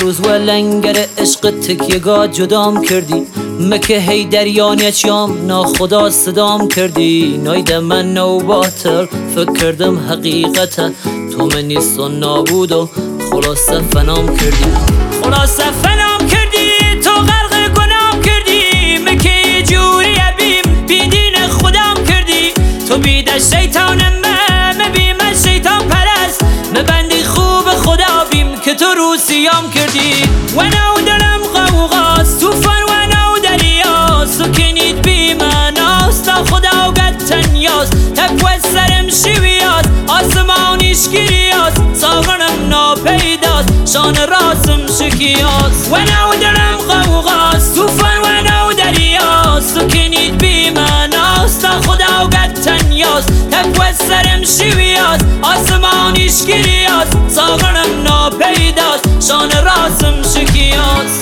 روز و لنگر عشق تکیگاه جدام کردی مکه هی دریانیه چیام ناخدا صدام کردی نایده من نو باطل فکر کردم حقیقته تو من نیست و نابود و خلاصه فنام کردی تو غرق گنام کردی مکه جوری بیم بیدین خودم کردی تو بیده شیطانم مبیم شیطان پرست مبندی خوب خدا بیم که تو رو سیام کردی و نو دلم غوغاست توفان و نو دریاست تو کنید بی مناست خدا و گد تنیاست تکوه سرم شویاست آسمانیش گیریاست ساغنم ناپیداست شان راسم شکیاست و نو دلم غوغاست توفان و نو دریاست تو کنید بی مناست خدا و گد تنیاست تکوه سرم شویاست آسمانیش گیریاست ساغنم ناپیداست شان راسم شکیاست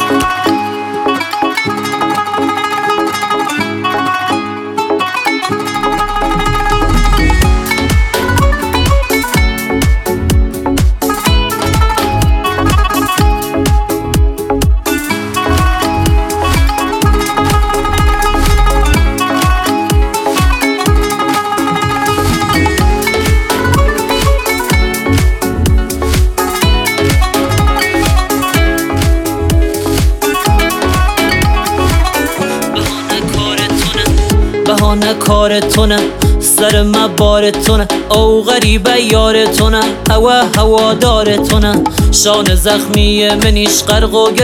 بهانه کارتونه سر ما بارتونه او غریبه یارتونه هوادارتونه شان زخمی منیش غرق و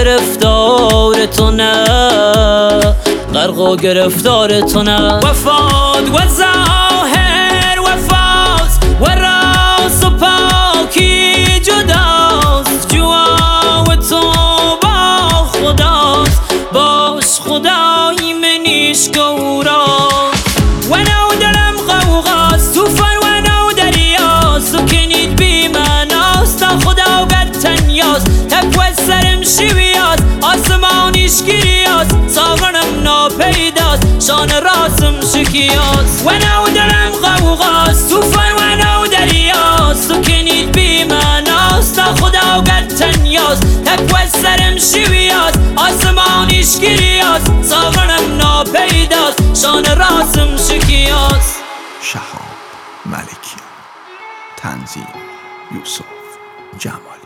گرفتارتونه وفاد و ظاهر وفاست و راست و پاکی جداست جوا و تو با خداست باش خدای منیش گوراست و نو دلم غوغاست توفان و نو دریاست تو کنید بی مناست خدا و گد تنیاست تکوه سرم شویاست آسمانیش گیریاست ساغنم ناپیداست شان راسم شکیاست و نو دلم غوغاست توفان و نو دریاست تو کنید بی مناست خدا و گد تنیاست تکوه سرم شویاست آسمانیش گیریاست ساغنم ناپیداست شان راسم شکیاست. شهاب ملکیان، تنظیم یوسف جمالی.